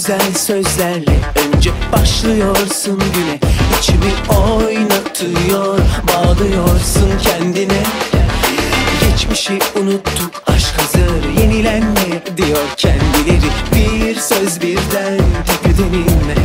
güzel sözlerle önce başlıyorsun güne. İçimi oynatıyor, bağlıyorsun kendine. Geçmişi unuttuk, aşk hazır yenilenmeye diyor kendileri. Bir söz birden tepeden inme.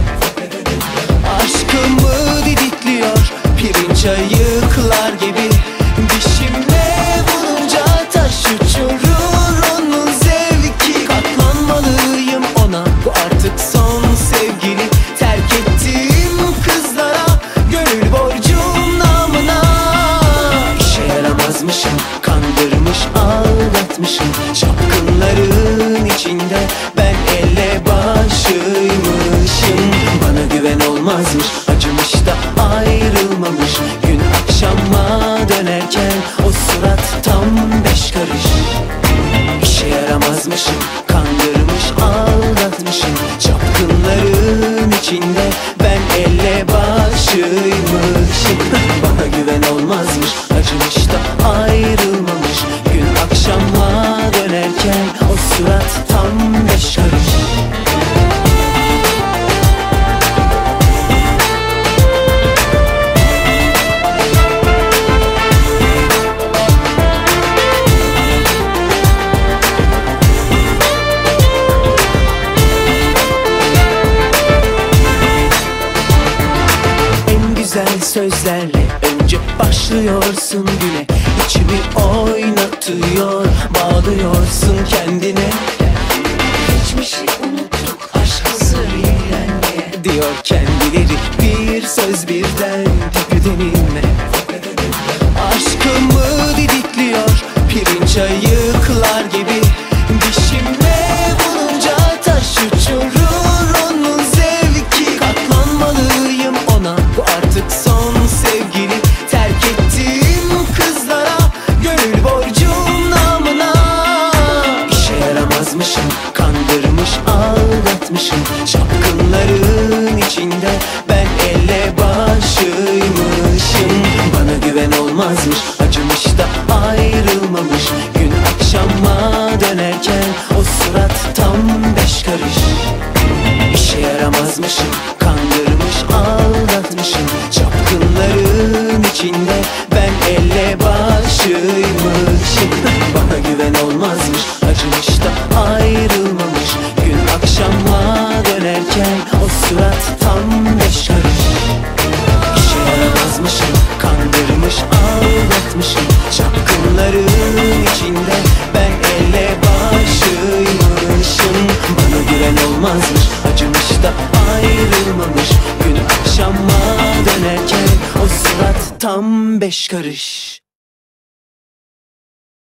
Aşkımı didikliyor pirinç ayıklar gibi. Dişimle vurunca taş uçurur onun zevki. Katlanmalıyım ona, bu artık son sevgili. Terk ettiğim kızlara gönül borcum namına. İşe yaramazmışım, kandırmış aldatmışım. Çapkınların içinde ben elle başıymışım. Bana güven olmazmış, acımış da ayrılmamış. Gün akşama dönerken o surat tam 5 karış. İşe yaramazmışım, kandırmış aldatmışım. Çapkınların içinde ben elle başıymışım. Bana güven olmazmış, acımış da ayrılmamış. Gün akşama dönerken o surat tam 5 karış. Güzel sözlerle önce başlıyorsun güne. İçimi oynatıyor, bağlıyorsun kendine. Geçmişi unuttuk, aşk hazır yenilenmeye diyor kendileri. Bir söz birden tepeden inme. Aşkımı didikliyor pirinç ayıklar gibi. Dişimle vurunca taş uçurur onun zevki. Katlanmalıyım ona, bu artık son sevgili. Terk ettiğim kızlara gönül borcum namına. İşe yaramazmışım, kandırmış aldatmışım. Çapkınların içinde ben elle başıymışım. Bana güven olmazmış, acımış da ayrılmamış. Gün akşama dönerken o surat tam 5 karış. İşe yaramazmışım, kandırmış aldatmışım. Çapkınların içinde ben elle başıymışım. Bana güven olmazmış, acımış da ayrılmamış. Gün akşama dönerken o surat tam 5 karış. İşe yaramazmışım, kandırmış aldatmışım. Çapkınların içinde ben elle başıymışım. Bana güven olmazmış, acımış da ayrılmamış. Gün akşama dönerken o surat tam 5 karış.